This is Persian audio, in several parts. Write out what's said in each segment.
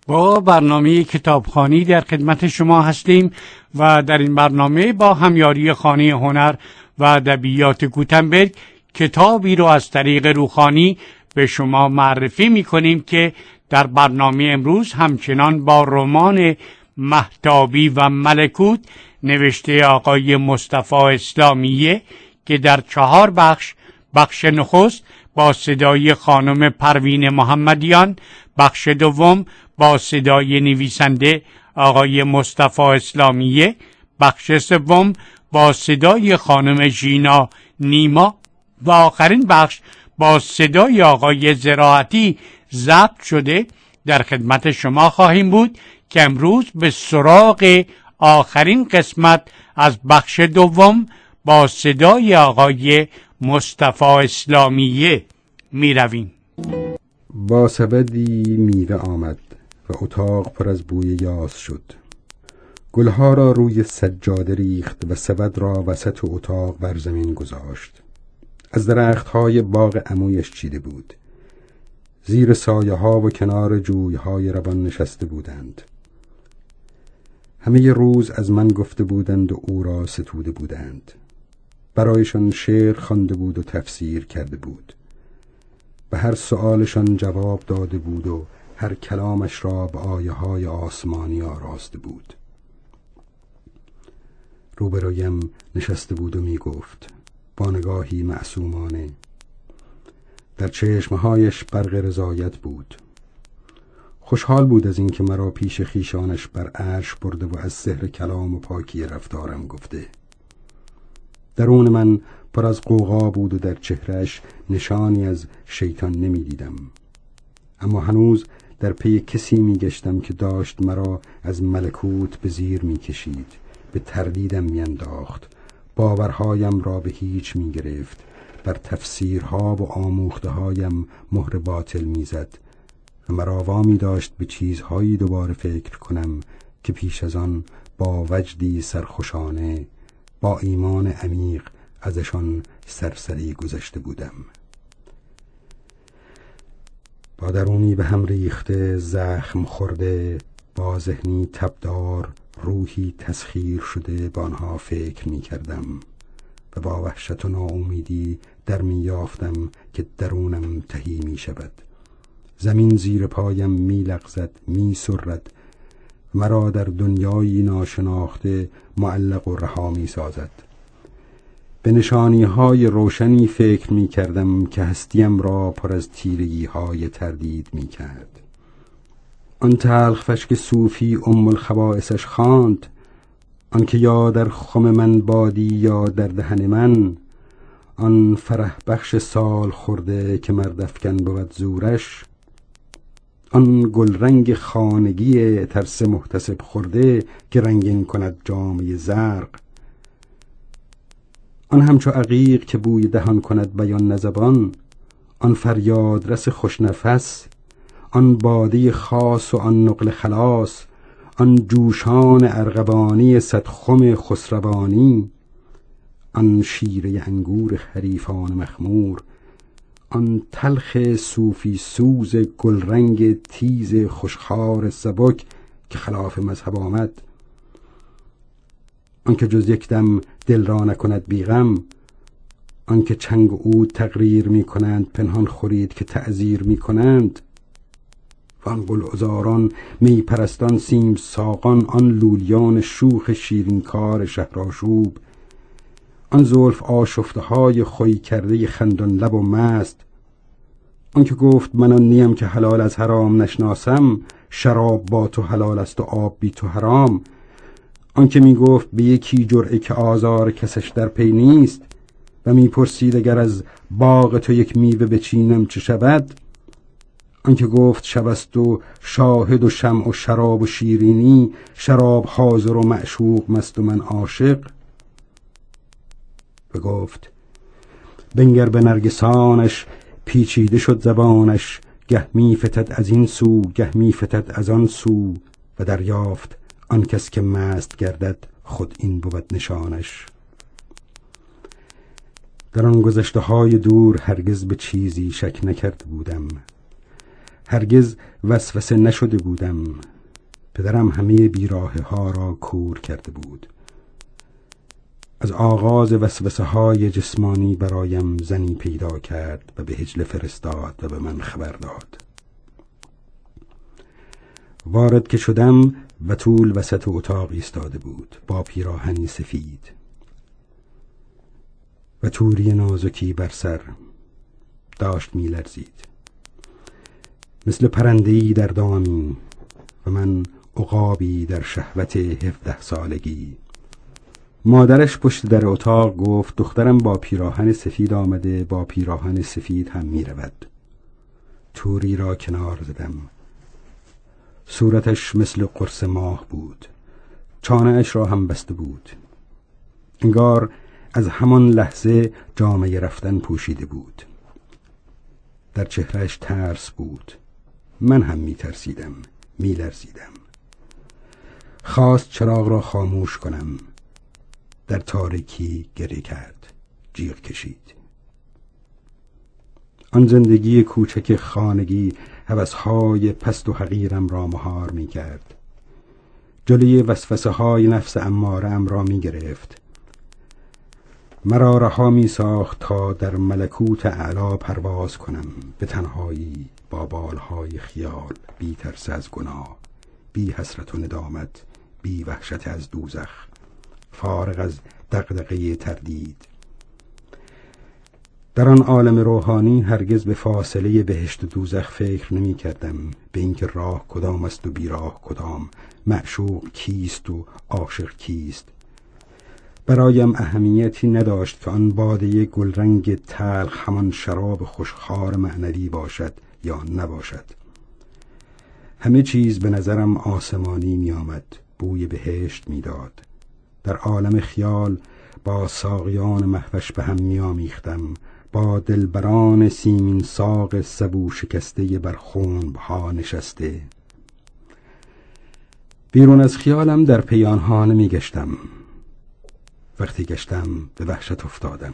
با برنامه کتابخوانی در خدمت شما هستیم و در این برنامه با همیاری خانه هنر و ادبیات گوتنبرگ کتابی رو از طریق روخانی به شما معرفی می‌کنیم که در برنامه امروز همچنان با رمان مهتابی و ملکوت نوشته آقای مصطفی اسلامیه که در 4 بخش نخست با صدای خانم پروین محمدیان، بخش دوم با صدای نویسنده آقای مصطفی اسلامیه، بخش سوم با صدای خانم ژینا نیما و آخرین بخش با صدای آقای زراعتی ضبط شده در خدمت شما خواهیم بود که امروز به سراغ آخرین قسمت از بخش دوم با صدای آقای مصطفی اسلامیه می رویم. با سبدی میوه آمد و اتاق پر از بوی یاس شد. گلها را روی سجاده ریخت و سبد را وسط اتاق بر زمین گذاشت. از درختهای باغ عمویش چیده بود. زیر سایه ها و کنار جویهای روان نشسته بودند. همه روز از من گفته بودند و او را ستوده بودند. برایشان شعر خوانده بود و تفسیر کرده بود. به هر سؤالشان جواب داده بود و هر کلامش را به آیه‌های آسمانی آراسته بود. روبرویم نشسته بود و می گفت با نگاهی معصومانه. در چشمهایش برق رضایت بود. خوشحال بود از این که مرا پیش خیشانش بر عرش برده و از سحر کلام و پاکی رفتارم گفته. درون من پر از غوغا بود و در چهرهش نشانی از شیطان نمی دیدم. اما هنوز در پی کسی می گشتم که داشت مرا از ملکوت به زیر می کشید، به تردیدم می انداخت، باورهایم را به هیچ می گرفت، بر تفسیرها و آموخته هایم مهر باطل می زد و مرا وامی داشت به چیزهایی دوباره فکر کنم که پیش از آن با وجدی سرخوشانه، با ایمان عمیق ازشان سرسری گذشته بودم. با درونی به هم ریخته، زخم خورده، با ذهنی تبدار، روحی تسخیر شده به آنها فکر می کردم و با وحشت و ناامیدی در می یافتم که درونم تهی می شود. زمین زیر پایم می لغزد، می سرد، مرا در دنیایی ناشناخته معلق و رها می سازد. به نشانی های روشنی فکر می کردم که هستیم را پر از تیرگی های تردید می کرد. آن تلخ فشک صوفی الخبائسش خواند، آن که یا در خم من بادی یا در دهن من، آن فرح بخش سال خورده که مردفکن بود زورش، آن گل رنگ خانگی ترس محتسب خورده که رنگین کند جامه زرق، آن همچو عقیق که بوی دهان کند بیان نزبان، آن فریاد رس خوشنفس، آن باده خاص و آن نقل خلاص، آن جوشان ارغوانی صد خم خسروانی، آن شیره انگور حریفان مخمور، آن تلخ صوفی سوز گل رنگ تیز خوشخوار سبک که خلاف مذهب آمد، آن که جز یک دم دل را نکند بیغم، آن که چنگ و عود تقریر می کنند پنهان خورید که تعذیر می کنند، و آن گلعذاران می پرستان سیم ساقان، آن لولیان شوخ شیرینکار شهرآشوب، آن زلف آشفته های خوی کرده خندان لب و مست، آن که گفت من آن نیم که حلال از حرام نشناسم، شراب با تو حلال است و آب بی تو حرام، آن که می گفت به یکی جرعه که آزار کسش در پی نیست و می پرسید اگر از باغ تو یک میوه بچینم چه شود، آن که گفت شب است و شاهد و شمع و شراب و شیرینی، شراب حاضر و معشوق مست و من عاشق، و گفت بنگر به نرگسانش پیچیده شد زبانش، گه می فتد از این سو گه می فتد از آن سو، و دریافت آن کس که مست گردد خود این بود نشانش. در آن گذشته های دور هرگز به چیزی شک نکرده بودم، هرگز وسوسه نشده بودم. پدرم همه بیراهه ها را کور کرده بود. از آغاز وسوسه های جسمانی برایم زنی پیدا کرد و به حجله فرستاد و به من خبر داد. وارد که شدم بتول وسط اتاق ایستاده بود با پیراهنی سفید و توری نازکی بر سر. داشت می‌لرزید مثل پرنده‌ای در دامی و من عقابی در شهوت 17 سالگی. مادرش پشت در اتاق گفت دخترم با پیراهن سفید آمده، با پیراهن سفید هم می رود. توری را کنار زدم. صورتش مثل قرص ماه بود. چانه اش را هم بسته بود. انگار از همان لحظه جامه رفتن پوشیده بود. در چهرهش ترس بود. من هم می ترسیدم، می لرزیدم. خواست چراغ را خاموش کنم. در تاریکی گریه کرد. جیغ کشید. آن زندگی کوچک خانگی هوس‌های پست و حقیرم را مهار می کرد. جلوی وسوسه های نفس اماره‌ام را می گرفت. مرا رها می ساخت تا در ملکوت اعلی پرواز کنم، به تنهایی با بالهای خیال، بی ترس از گناه، بی حسرت و ندامت، بی وحشت از دوزخ، فارغ از دغدغه تردید. در آن عالم روحانی هرگز به فاصله بهشت و دوزخ فکر نمی کردم، به اینکه راه کدام است و بیراه کدام، معشوق کیست و عاشق کیست. برایم اهمیتی نداشت که آن باده گلرنگ تلخ همان شراب خوشخوار معنوی باشد یا نباشد. همه چیز به نظرم آسمانی می آمد، بوی بهشت می داد. در عالم خیال با ساقیان مهوش به هم می آمیختم، با دلبران سیمین ساق سبو شکسته بر خنبها نشسته. بیرون از خیالم در پی آنها نمی گشتم. وقتی گشتم به وحشت افتادم.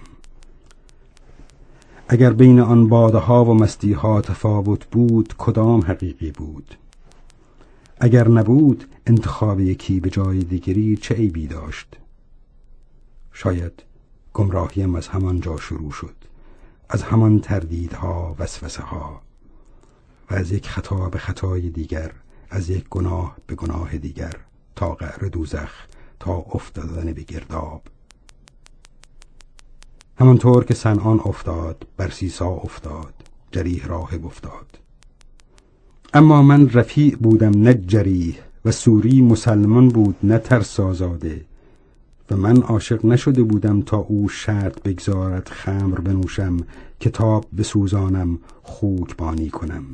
اگر بین آن باده ها و مستی ها تفاوت بود، کدام حقیقی بود؟ اگر نبود، انتخاب یکی به جای دیگری چه عیبی داشت؟ شاید گمراهیم از همان جا شروع شد، از همان تردیدها، وسوسه ها، و از یک خطا به خطای دیگر، از یک گناه به گناه دیگر، تا قعر دوزخ، تا افتادن به گرداب. همانطور که صنعان افتاد، برسیسا افتاد، جریح راهب افتاد. اما من رفیع بودم نه جریح، و سوری مسلمان بود نه ترسازاده، و من عاشق نشده بودم تا او شرط بگذارد خمر بنوشم، کتاب بسوزانم، خوک بانی کنم.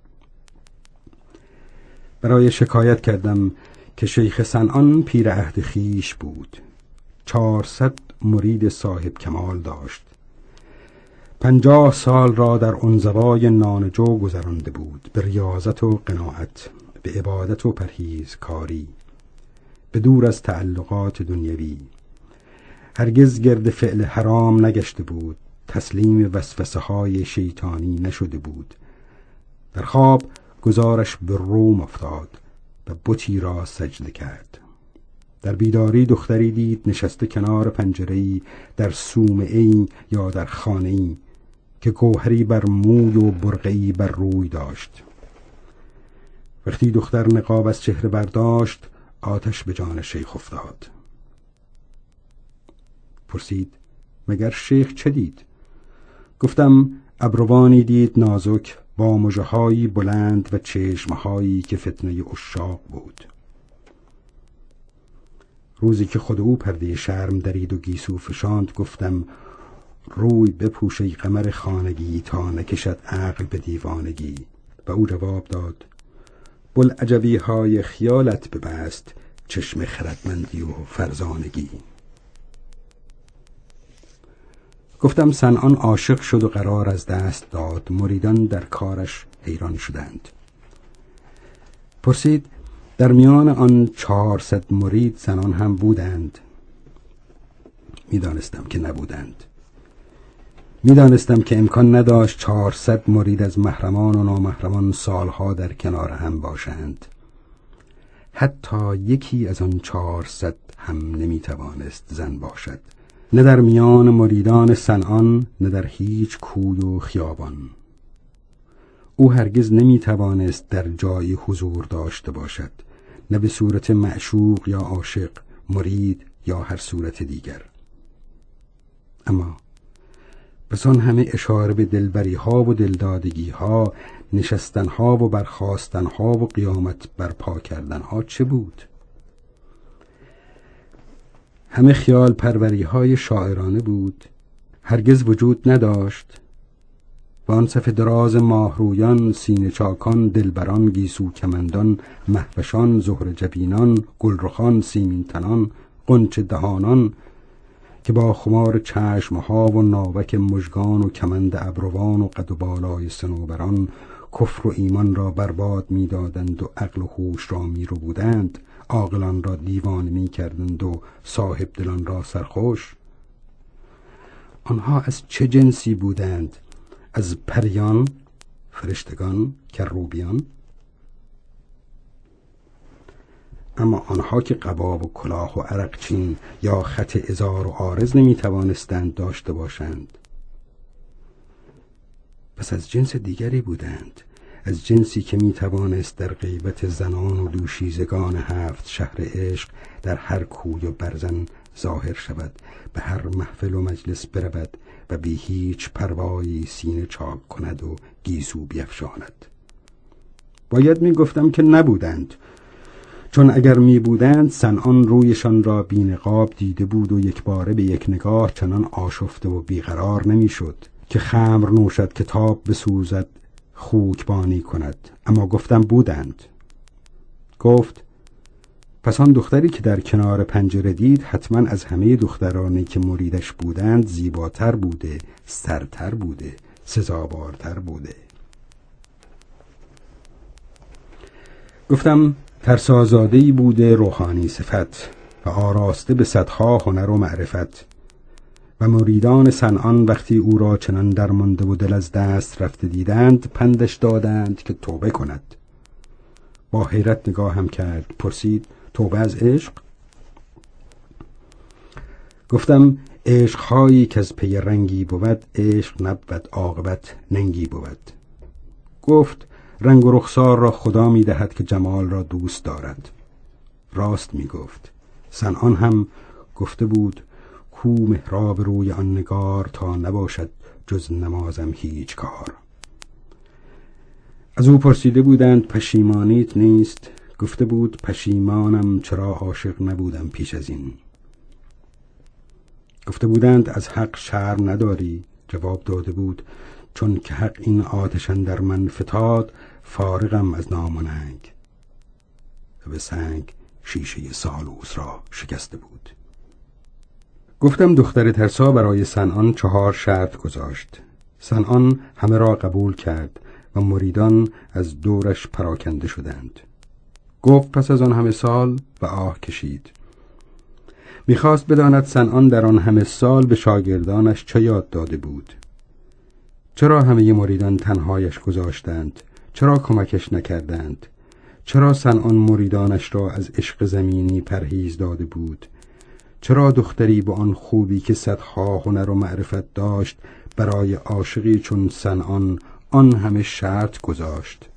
برای شکایت کردم که شیخ صنعان پیر عهد خیش بود. 400 مرید صاحب کمال داشت. 50 سال را در انزوای نانجو گذرانده بود، به ریاضت و قناعت، به عبادت و پرهیزکاری، به دور از تعلقات دنیوی. هرگز گرد فعل حرام نگشته بود، تسلیم وسوسه های شیطانی نشده بود. در خواب گزارش به روم افتاد و بتی را سجده کرد. در بیداری دختری دید نشسته کنار پنجره‌ای در صومعه‌ای یا در خانه‌ای که گوهری بر موی و برقعی بر روی داشت. وقتی دختر نقاب از چهره برداشت، آتش به جان شیخ افتاد. پرسید مگر شیخ چه دید؟ گفتم ابروانی دید نازک با مژه‌هایی بلند و چشمهایی که فتنه عشاق بود. روزی که خود او پرده شرم درید و گیسو فشاند، گفتم روی بپوش ای قمر خانگی تا نکشد عقل به دیوانگی. و او جواب داد بلعجبی های خیالت ببست، چشم خردمندی و فرزانگی. گفتم صنعان عاشق شد و قرار از دست داد. مریدان در کارش حیران شدند. پرسید در میان آن 400 مرید زنان هم بودند؟ میدانستم که نبودند. می‌دانستم که امکان نداشت 400 مرید از محرمان و نامحرمان سالها در کنار هم باشند. حتی یکی از آن 400 هم نمیتوانست زن باشد، نه در میان مریدان صنعان، نه در هیچ کوی و خیابان. او هرگز نمیتوانست در جایی حضور داشته باشد، نه به صورت معشوق یا عاشق، مرید یا هر صورت دیگر. اما پس آن همه اشاره به دلبری ها و دلدادگی ها، نشستن ها و برخاستن ها و قیامت برپا کردن ها چه بود؟ همه خیال پروری های شاعرانه بود، هرگز وجود نداشت. و آن صف دراز ماهرویان، سینه چاکان، دلبران، گیسو کمندان، مهوشان، زهر جبینان، گلرخان، سیمین تنان، غنچه دهانان که با خمار چشمها و ناوک مژگان و کمند ابروان و قد و بالای صنوبران کفر و ایمان را برباد می‌دادند و عقل و هوش را می‌ربودند، عاقلان را دیوانه می‌کردند و صاحب دلان را سرخوش. آنها از چه جنسی بودند؟ از پریان، فرشتگان، کروبیان؟ اما آنها که قبا و کلاه و عرقچین یا خط ازار و عارض نمیتوانستند داشته باشند. پس از جنس دیگری بودند، از جنسی که میتوانست در غیبت زنان و دوشیزگان 7 شهر عشق در هر کوی و برزن ظاهر شود، به هر محفل و مجلس برود و بی هیچ پروایی سینه چاک کند و گیسو بیفشاند. باید میگفتم که نبودند، چون اگر می بودند صنعان رویشان را بی نقاب دیده بود و یک باره به یک نگاه چنان آشفته و بیقرار نمی شد که خمر نوشد، کتاب بسوزد، خوکبانی کند. اما گفتم بودند. گفت پس آن دختری که در کنار پنجره دید حتما از همه دخترانی که مریدش بودند زیباتر بوده، سرتر بوده، سزاوارتر بوده. گفتم ترسازاده‌ای بوده روحانی صفت و آراسته به صدها هنر و معرفت، و مریدان صنعان وقتی او را چنان درمانده و دل از دست رفته دیدند پندش دادند که توبه کند. با حیرت نگاه هم کرد، پرسید توبه از عشق؟ گفتم عشق‌هایی که از پی رنگی بود، عشق نبود، عاقبت ننگی بود. گفت رنگ و رخسار را خدا می دهد که جمال را دوست دارد. راست می گفت. صنعان هم گفته بود کو محراب روی آن نگار تا نباشد جز نمازم هیچ کار. از او پرسیده بودند پشیمانیت نیست؟ گفته بود پشیمانم چرا عاشق نبودم پیش از این. گفته بودند از حق شرم نداری؟ جواب داده بود چون که حق این آتش اندر من فتاد، فارغم از نام و ننگ. و به سنگ شیشه سالوس را شکسته بود. گفتم دختر ترسا برای صنعان 4 شرط گذاشت. صنعان همه را قبول کرد و مریدان از دورش پراکنده شدند. گفت پس از آن همه سال و آه کشید. میخواست بداند صنعان در آن همه سال به شاگردانش چه یاد داده بود. چرا همه مریدان تنهایش گذاشتند؟ چرا کمکش نکردند؟ چرا صنعان مریدانش را از عشق زمینی پرهیز داده بود؟ چرا دختری با آن خوبی که صدها هنر و معرفت داشت برای عاشقی چون صنعان آن همه شرط گذاشت؟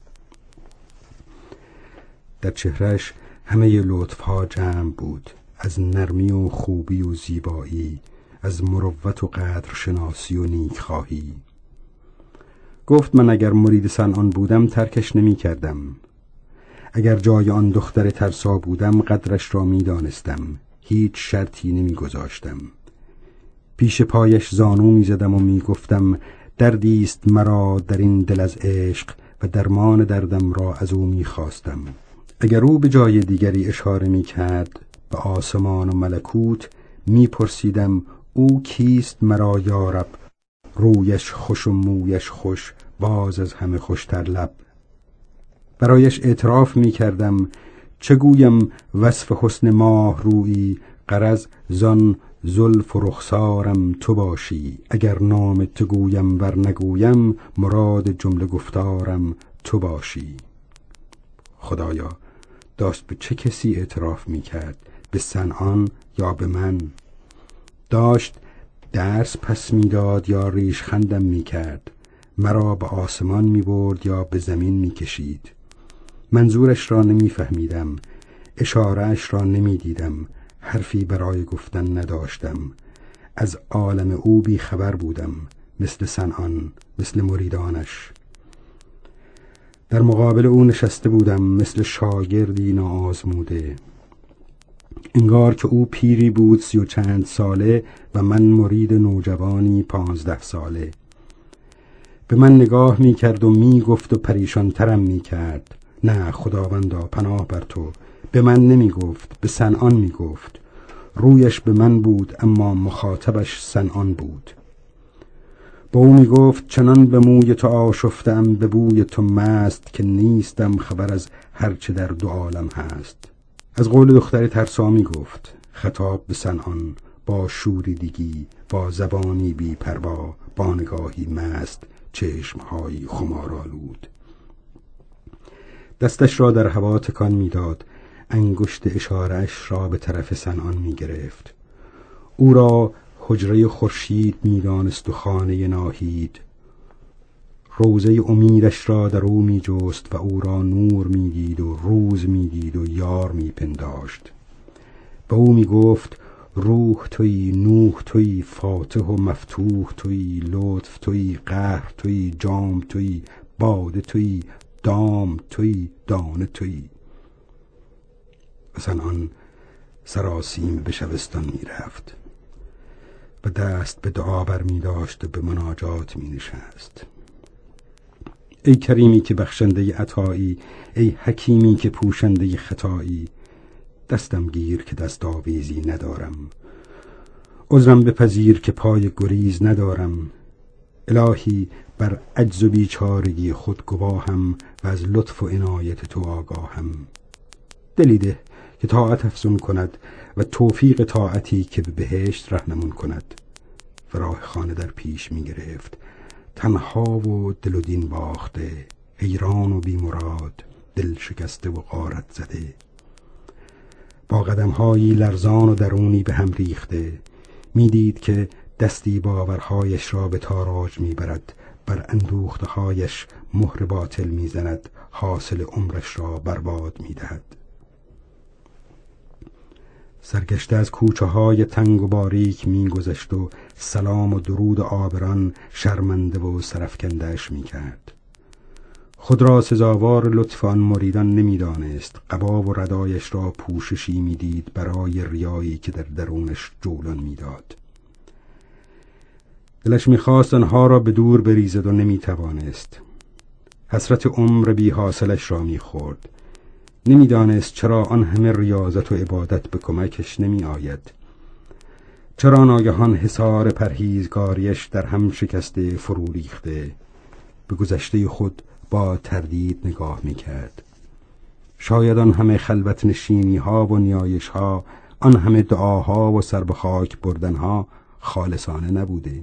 در چهرش همه لطفها جمع بود، از نرمی و خوبی و زیبایی، از مروت و قدر شناسی و نیکخواهی. گفت من اگر مرید صنعان بودم ترکش نمی کردم. اگر جای آن دختر ترسا بودم قدرش را می دانستم، هیچ شرطی نمی گذاشتم. پیش پایش زانو می زدم و می گفتم دردیست مرا در این دل از عشق و درمان دردم را از او می خواستم. اگر او به جای دیگری اشاره می کرد به آسمان و ملکوت، می پرسیدم او کیست مرا یارب، رویش خوش و مویش خوش، باز از همه خوشتر لب. برایش اعتراف می کردم چگویم وصف حسن ماه رویی، غرض زان زلف و رخسارم تو باشی، اگر نام تو گویم ور نگویم مراد جمله گفتارم تو باشی. خدایا داشت به چه کسی اعتراف میکرد؟ به صنعان یا به من؟ داشت درس پس میداد یا ریشخندم میکرد؟ مرا به آسمان میبرد یا به زمین میکشید؟ منظورش را نمیفهمیدم، اشارهش را نمیدیدم، حرفی برای گفتن نداشتم. از عالم او بی خبر بودم، مثل صنعان، مثل مریدانش. در مقابل او نشسته بودم مثل شاگردی ناآزموده، انگار که او پیری بود 30 و چند ساله و من مرید نوجوانی 15 ساله. به من نگاه می کرد و می گفت و پریشان ترم می کرد. نه خداوندا پناه بر تو. به من نمی گفت، به صنعان می گفت. رویش به من بود اما مخاطبش صنعان بود. با او می گفت چنان به موی تو آشفتم، به بوی تو مست، که نیستم خبر از هرچه در 2 عالم هست. از قول دختری ترسا می گفت، خطاب به صنعان، با شوریدگی، با زبانی بی پروا، با نگاهی مست، چشمهایی خمارآلود. دستش را در هوا تکان میداد، انگشت اشارهش را به طرف صنعان می گرفت. او را حجره خورشید می دانست و خانه ناهید. روزه امیدش را در او می جست و او را نور می دید و روز می دید و یار می پنداشت. به او می گفت روح توی، نوح توی، فاتح و مفتوح توی، لطف توی، قهر توی، جام توی، باده توی، دام توی، دانه توی. و صنعان سراسیم به شبستان می رفت و دست به دعا بر می داشت و به مناجات می نشست. ای کریمی که بخشنده عطایی، ای حکیمی که پوشنده خطایی، دستم گیر که دست آویزی ندارم، عذرم بپذیر که پای گریز ندارم. الهی بر عجز و بیچارگی خود گواهم و از لطف و عنایت تو آگاهم. دلی ده که طاعت افزون کند و توفیق طاعتی که به بهشت رهنمون کند. و راه خانه در پیش می گرفت، تنها و دل و دین باخته، حیران و بیمراد، دل شکسته و غارت زده، با قدمهایی لرزان و درونی به هم ریخته. میدید که دستی باورهایش را به تاراج میبرد، بر اندوختهایش مهر باطل میزند، حاصل عمرش را برباد میدهد. سرگشته از کوچه های تنگ و باریک میگذشت و سلام و درود آبران شرمنده و سرفکنده‌اش میکرد. خود را سزاوار لطف آن مریدان نمیدانست. قبا و ردایش را پوششی میدید برای ریایی که در درونش جولان میداد. دلش میخواست آنها را به دور بریزد و نمیتوانست. حسرت عمر بی حاصلش را میخورد. نمیدانست چرا آن همه ریاضت و عبادت به کمکش نمی آید. چرا ناگهان حصار پرهیزگاریش در هم شکسته فرو ریخته. به گذشته خود با تردید نگاه میکرد. شاید آن همه خلوت نشینی ها و نیایش ها، آن همه دعاها و سر به خاک بردن ها خالصانه نبوده.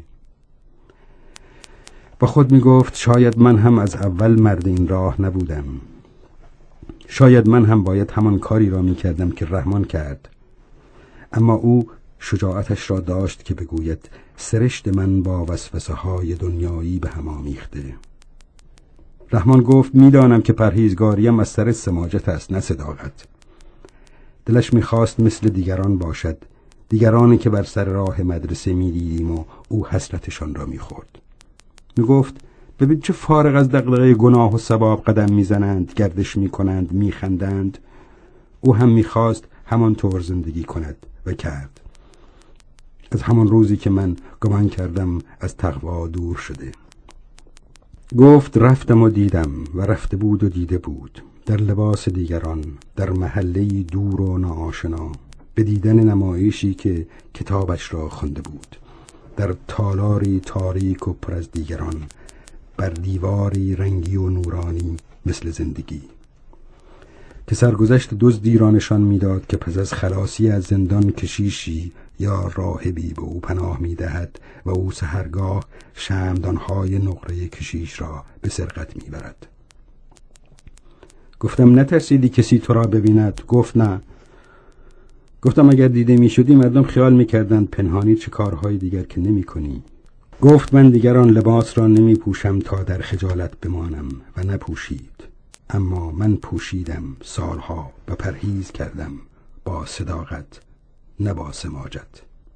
با خود میگفت شاید من هم از اول مرد این راه نبودم. شاید من هم باید همان کاری را میکردم که رحمان کرد. اما او شجاعتش را داشت که بگوید سرشت من با وسوسه های دنیایی به هم آمیخته. رحمان گفت میدانم که پرهیزگاریم از سر سماجت است، نه صداقت. دلش میخواست مثل دیگران باشد، دیگرانی که بر سر راه مدرسه میدیدیم و او حسرتشان را میخورد. میگفت ببین چه فارغ از دغدغه گناه و ثواب قدم میزنند، گردش میکنند، میخندند. او هم میخواست همان طور زندگی کند و کرد. از همان روزی که من گمان کردم از تقوا دور شده. گفت رفتم و دیدم و رفته بود و دیده بود، در لباس دیگران، در محله‌ای دور و ناآشنا، به دیدن نمایشی که کتابش را خوانده بود، در تالاری تاریک و پر از دیگران، بر دیواری رنگی و نورانی مثل زندگی، که سرگذشت دزدی را نشان میداد که پس از خلاصی از زندان کشیشی یا راهبی به او پناه می دهد و او سحرگاه شمعدان‌های نقره کشیش را به سرقت می برد. گفتم نترسیدی کسی تو را ببیند؟ گفت نه. گفتم اگر دیده می شدی مردم خیال می کردند پنهانی چه کارهای دیگر که نمی کنی. گفت من دیگر آن لباس را نمی پوشم تا در خجالت بمانم و نپوشید. اما من پوشیدم سالها و پرهیز کردم با صداقت نه با سماجت.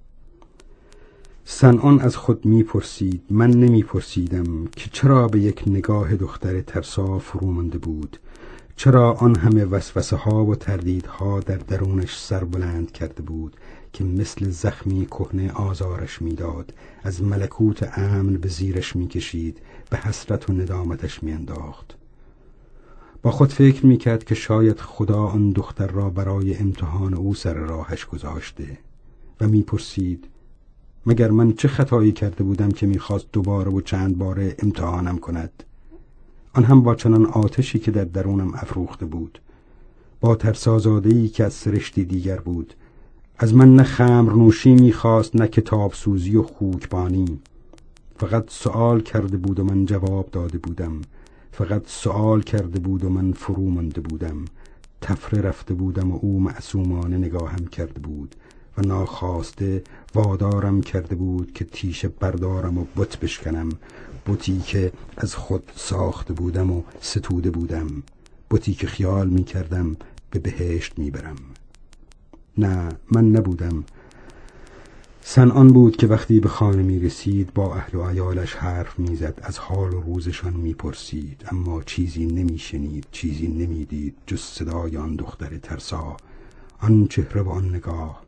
صنعان از خود می پرسید، من نمی پرسیدم که چرا به یک نگاه دختر ترسا فرو مانده بود، چرا آن همه وسوسه ها و تردیدها در درونش سر بلند کرده بود که مثل زخمی کهنه آزارش میداد، از ملکوت امن به زیرش میکشید، به حسرت و ندامتش میانداخت. با خود فکر میکرد که شاید خدا آن دختر را برای امتحان او سر راهش گذاشته و میپرسید مگر من چه خطایی کرده بودم که میخواست دوباره و چند باره امتحانم کند؟ آن هم با چنان آتشی که در درونم افروخته بود، با ترسازاده‌ای که از سرشتی دیگر بود. از من نه خمر نوشی میخواست نه کتاب سوزی و خوکبانی. فقط سؤال کرده بود و من جواب داده بودم، فقط سؤال کرده بود و من فرو مانده بودم. تفره رفته بودم و او معصومانه نگاهم کرده بود و ناخواسته وادارم کرده بود که تیشه بردارم و بت بشکنم، بتی که از خود ساخته بودم و ستوده بودم، بتی که خیال می کردم به بهشت می برم. نه، من نبودم. صنعان بود که وقتی به خانه می رسید با اهل و عیالش حرف می زد، از حال و روزشان می پرسید، اما چیزی نمی شنید، چیزی نمی دید جز صدای آن دختر ترسا، آن چهره و آن نگاه.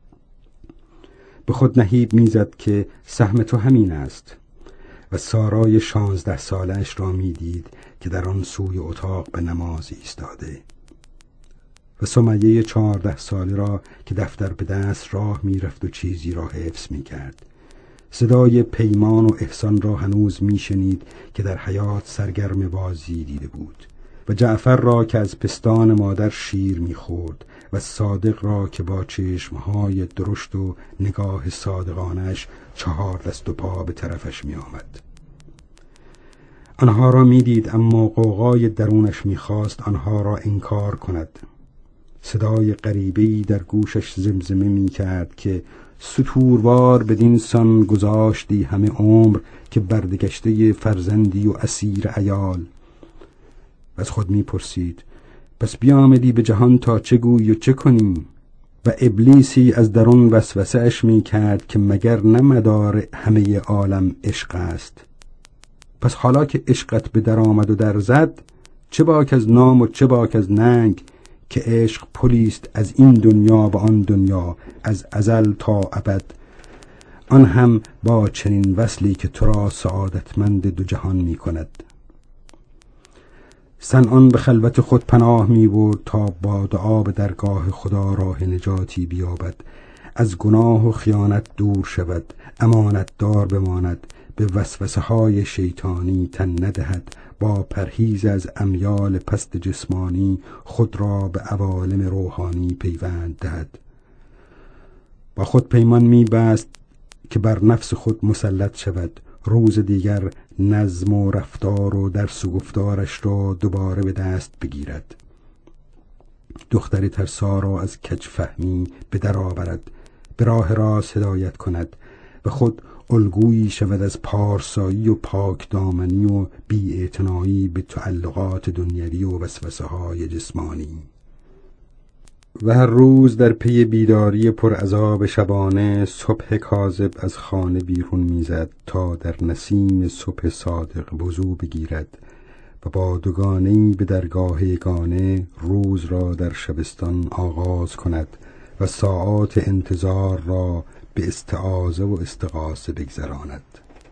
به خود نهیب می زد که سهم تو همین است و سارای 16 سالش را می دید که در آن سوی اتاق به نماز ایستاده و سمیه 14 ساله را که دفتر به دست راه می رفت و چیزی را حفظ می کرد. صدای پیمان و احسان را هنوز می شنید که در حیات سرگرم بازی دیده بود و جعفر را که از پستان مادر شیر می خورد و صادق را که با چشمهای درشت و نگاه صادقانش 4 دست و پا به طرفش می آمد. آنها را می دید اما غوغای درونش می خواست آنها را انکار کند. صدای غریبه‌ای در گوشش زمزمه می کرد که ستوروار بدین سان گذاشتی همه عمر که بردگشته فرزندی و اسیر عیال. و از خود می پرسید پس بیامدی به جهان تا چه گویی و چه کنی؟ و ابلیسی از درون وسوسه اش می کرد که مگر نه مدار همه عالم عشق است؟ پس حالا که عشقت به در آمد و در زد، چه باک از نام و چه باک از ننگ که عشق پلیست از این دنیا و آن دنیا از ازل تا ابد، آن هم با چنین وصلی که تو را سعادتمند دو جهان می کند. صنعان به خلوت خود پناه می برد تا با دعا به درگاه خدا راه نجاتی بیابد، از گناه و خیانت دور شود، امانت دار بماند، به وسوسه های شیطانی تن ندهد، با پرهیز از امیال پست جسمانی خود را به عوالم روحانی پیوند دهد. با خود پیمان می بست که بر نفس خود مسلط شود، روز دیگر نظم و رفتار و درس و گفتارش را دوباره به دست بگیرد، دختر ترسا را از کج فهمی به در آورد، به راه راست هدایت کند و خود الگویی شود از پارسایی و پاک دامنی و بی‌اعتنایی به تعلقات دنیوی و وسوسه های جسمانی. و هر روز در پی بیداری پرعذاب شبانه صبح کاذب از خانه بیرون میزد تا در نسیم صبح صادق وضو بگیرد و با دوگانه‌ای به درگاه یگانه روز را در شبستان آغاز کند و ساعات انتظار را به استعاذه و استغاثه بگذراند.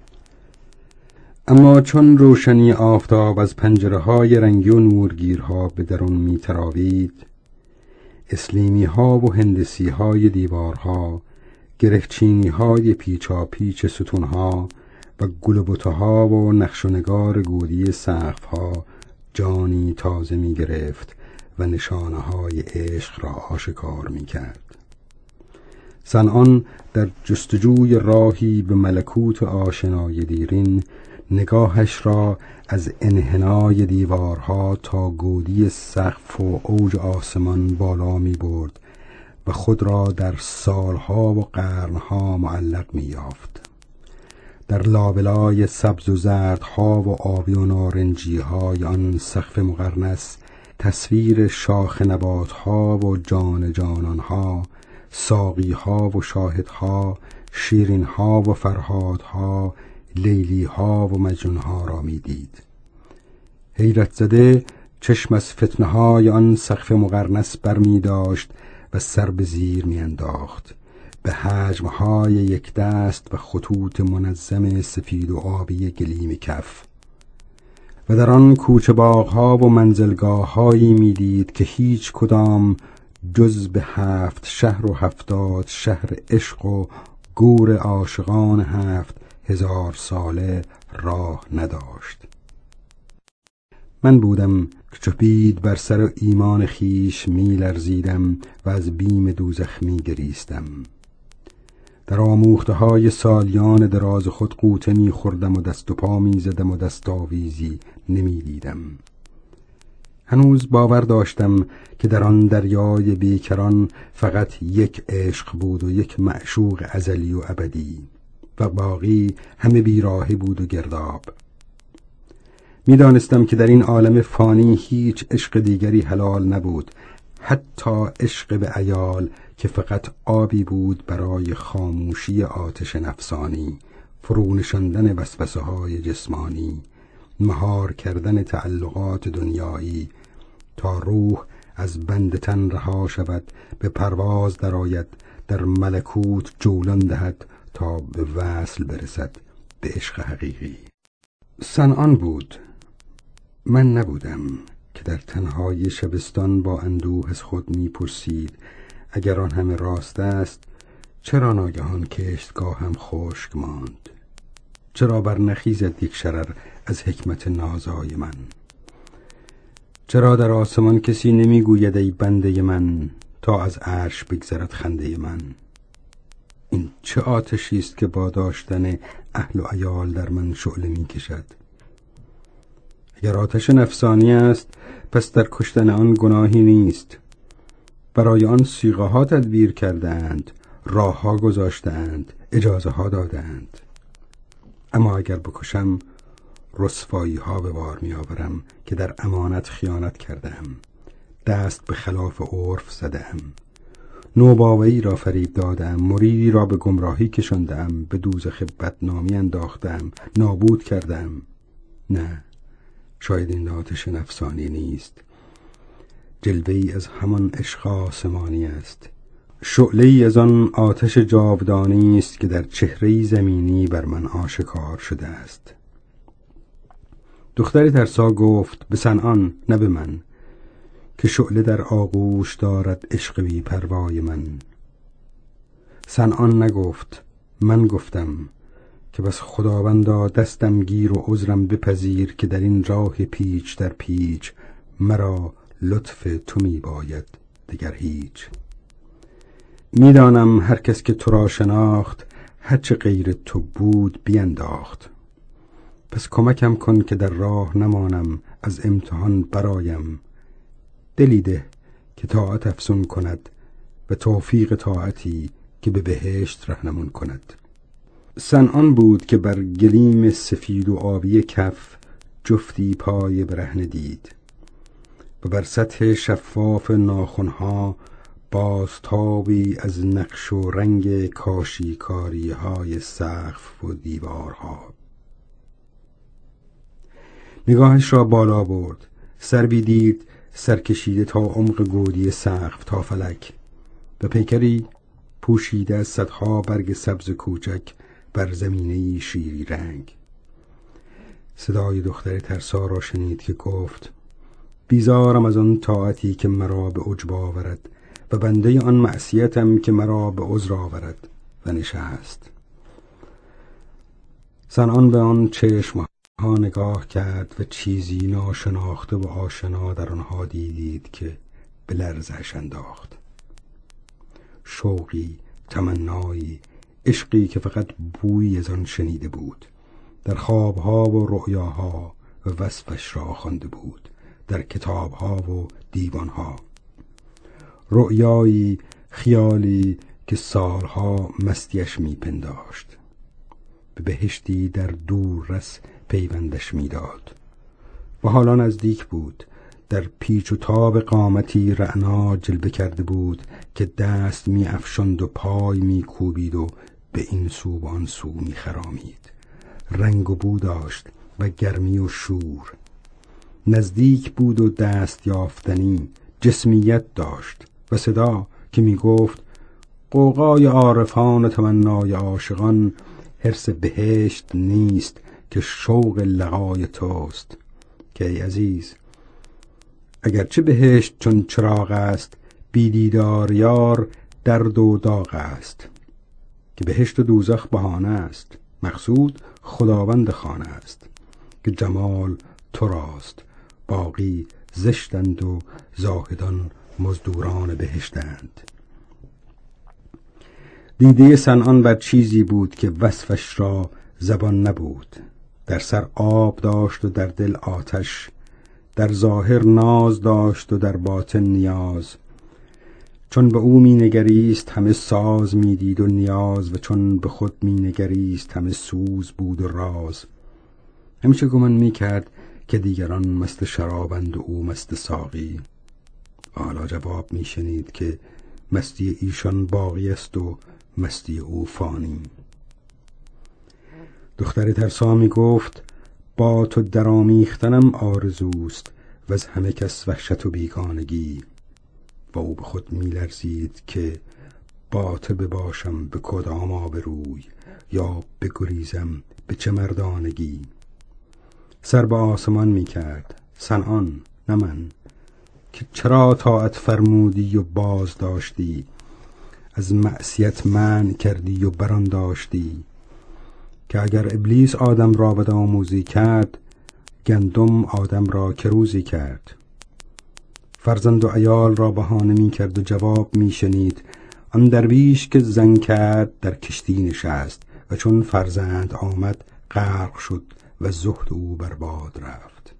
اما چون روشنی آفتاب از پنجره‌های رنگی و نورگیرها به درون می‌تراوید، اسلیمی ها و هندسی های دیوارها، گرهچینی های پیچا پیچ ستون ها و گلبوته ها و نقش و نگار گودی سقف ها جانی تازه می گرفت و نشانه های عشق را آشکار می کرد. صنعان در جستجوی راهی به ملکوت آشنای دیرین نگاهش را از انحنای دیوارها تا گودی سقف و اوج آسمان بالا می برد و خود را در سالها و قرنها معلق می یافت. در لابلای سبز و زردها و آبی و نارنجیهای آن سقف مقرنس تصویر شاخ نباتها و جان جانانها، ساقیها و شاهدها، شیرینها و فرهادها، لیلیها و مجنونها را می دید. حیرت زده چشم از فتنه‌های آن سقف مقرنس بر می داشت و سر به زیر می انداخت، به حجمهای یک دست و خطوط منظم سفید و آبی گلیم کف. و در آن کوچه باغ‌ها و منزلگاه‌هایی می دید که هیچ کدام جز به 7 شهر و 70 شهر عشق و گور عاشقان 7000 ساله راه نداشت. من بودم که چو بید بر سر ایمان خیش می لرزیدم و از بیم دوزخ می گریستم. در آموخته های سالیان دراز خود غوطه می خوردم و دست و پا می زدم و دستاویزی نمی دیدم. هنوز باور داشتم که در آن دریای بیکران فقط یک عشق بود و یک معشوق ازلی و ابدی و باقی همه بیراهی بود و گرداب. می دانستم که در این عالم فانی هیچ عشق دیگری حلال نبود، حتی عشق به عیال که فقط آبی بود برای خاموشی آتش نفسانی، فرونشاندن وسوسه‌های جسمانی، مهار کردن تعلقات دنیایی تا روح از بند تن رها شود، به پرواز درآید، در ملکوت جولان دهد تا به وصل برسد به عشق حقیقی. صنعان بود، من نبودم که در تنهای شبستان با اندوه از خود می‌پرسید اگر آن همه راست است چرا ناگهان کشتگاهم خشک ماند؟ چرا بر نخیزد یک شرر از حکمت نازای من؟ چرا در آسمان کسی نمیگوید ای بنده من تا از عرش بگذرد خنده من؟ این چه آتشی است که با داشتن اهل و عیال در من شعله می‌کشد؟ اگر آتش نفسانی است پس در کشتن آن گناهی نیست. برای آن صیغه ها تدبیر کردند، راه ها گذاشتند، اجازه ها دادند. اما اگر بکشم رسوایی ها به بار می آورم که در امانت خیانت کردم، دست به خلاف عرف زدم، نوباوی را فریب دادم، مریدی را به گمراهی کشاندم، به دوزخ بدنامی انداختم، نابود کردم. نه، شاید این آتش نفسانی نیست، جلوه‌ای از همان عشق آسمانی است، شعله‌ای از آن آتش جاودانی است که در چهره‌ای زمینی بر من آشکار شده است. دختر ترسا گفت به صنعان، نه به من، که شعله در آغوش دارد عشق بی پروای من. صنعان نگفت، من گفتم که بس خداوندا دستم گیر و عذرم بپذیر که در این راه پیچ در پیچ مرا لطف تو می باید دگر هیچ. میدانم هر کس که تو را شناخت هرچه غیر تو بود بینداخت. پس کمکم کن که در راه نمانم، از امتحان برایم. دلی ده که طاعت افزون کند و توفیق طاعتی که به بهشت رهنمون کند. صنعان بود که بر گلیم سفید و آبی کف جفتی پای برهنه دید و بر سطح شفاف ناخنها بازتابی از نقش و رنگ کاشیکاری های سقف و دیوارها. نگاهش را بالا برد، سروی دید سرکشیده تا عمق گودی سقف تا فلک و پیکری پوشیده از صدها برگ سبز کوچک بر زمینه شیری رنگ. صدای دختر ترسا را شنید که گفت بیزارم از آن طاعتی که مرا به عجب آورد و بنده آن معصیتم که مرا به عذر آورد. و نشست. صنعان به آن چشم ها نگاه کرد و چیزی ناشناخته و آشنا در آنها دید که به لرزش انداخت. شوقی تمنایی، عشقی که فقط بویی از آن شنیده بود، در خوابها و رؤیاها و وصفش را خوانده بود، در کتابها و دیوانها. رؤیایی، خیالی که سالها مستیش میپنداشت، به بهشتی در دوررس پیوندش میداد و حالا نزدیک بود. در پیچ و تاب قامتی رعنا جلوه کرده بود که دست می افشاند و پای می کوبید و به این سو و آن سو می خرامید. رنگ و بو داشت و گرمی و شور، نزدیک بود و دست یافتنی، جسمیت داشت و صدا که می گفت غوغای عارفان و تمنای عاشقان، حرص بهشت نیست که شوق لقای توست. که ای عزیز، اگرچه بهشت چون چراغ است، بی دیدار یار درد و داغ است. که بهشت و دوزخ بهانه است، مقصود خداوند خانه است. که جمال تو راست، باقی زشتند و زاهدان مزدوران بهشتند. دیده صنعان بر چیزی بود که وصفش را زبان نبود. در سر آب داشت و در دل آتش، در ظاهر ناز داشت و در باطن نیاز. چون به او می نگریست همه ساز می دید و نیاز، و چون به خود می نگریست همه سوز بود و راز. همیشه گمان می کرد که دیگران مست شرابند و او مست ساقی. حالا جواب می شنید که مستی ایشان باقی است و مستی او فانی. دختر ترسا می گفت با تو درامیختنم آرزوست، و از همه کس وحشت و بیگانگی. و او به خود می لرزید که با تو بباشم به کدام آبروی، یا بگریزم به چه مردانگی. سر به آسمان می کرد صنعان، نه من، که چرا طاعت فرمودی و باز داشتی، از معصیت منع کردی و بران داشتی. که اگر ابلیس آدم را بدآموزی کرد، گندم آدم را که روزی کرد. فرزند و عیال را بهانه می کرد و جواب می شنید. آن درویش که زن کرد در کشتی نشست، و چون فرزند آمد غرق شد و زهد او برباد رفت.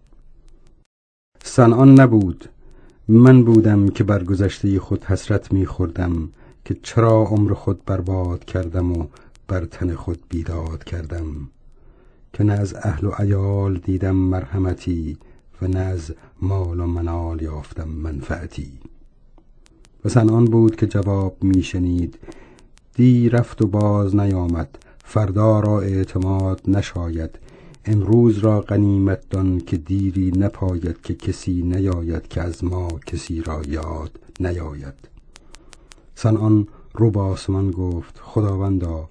صنعان نبود، من بودم که بر گذشته خود حسرت می خوردم، که چرا عمر خود برباد کردم و بر تن خود بیداد کردم. که نه از اهل و عیال دیدم مرحمتی، و نه از مال و منال یافتم منفعتی. و صنعان بود که جواب می شنید. دی رفت و باز نیامد، فردا را اعتماد نشاید. امروز را غنیمت دان که دیری نپاید، که کسی نیاید که از ما کسی را یاد نیاید. صنعان رو به آسمان گفت خداوندا،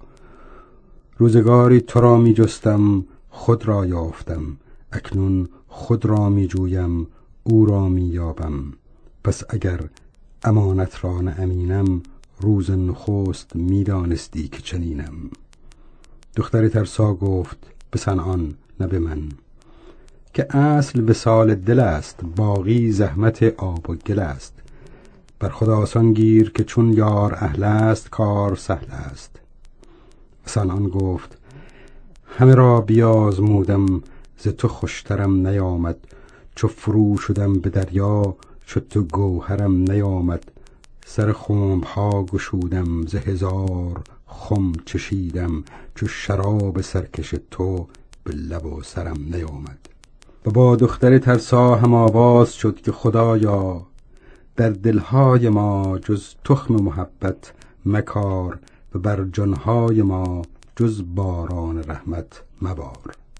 روزگاری تو را می جستم خود را یافتم، اکنون خود را می جویم او را می یابم. پس اگر امانت را نه امینم، روز نخست می دانستی که چنینم. دختر ترسا گفت به صنعان، نه به من، که اصل وصال دل است، باقی زحمت آب و گل است. بر خود آسان گیر که چون یار اهل است، کار سهل است. صنعان گفت همه را بیازمودم، ز تو خوشترم نیامد. چو فرو شدم به دریا، چو تو گوهرم نیامد. سر خنبها گشودم، ز هزار خم چشیدم. چو شراب سرکش تو به لب و سرم نیامد. و با دختر ترسا هم آواز شد که خدایا، در دلهای ما جز تخم محبت مکار، و بر جانهای ما جز باران رحمت مبار.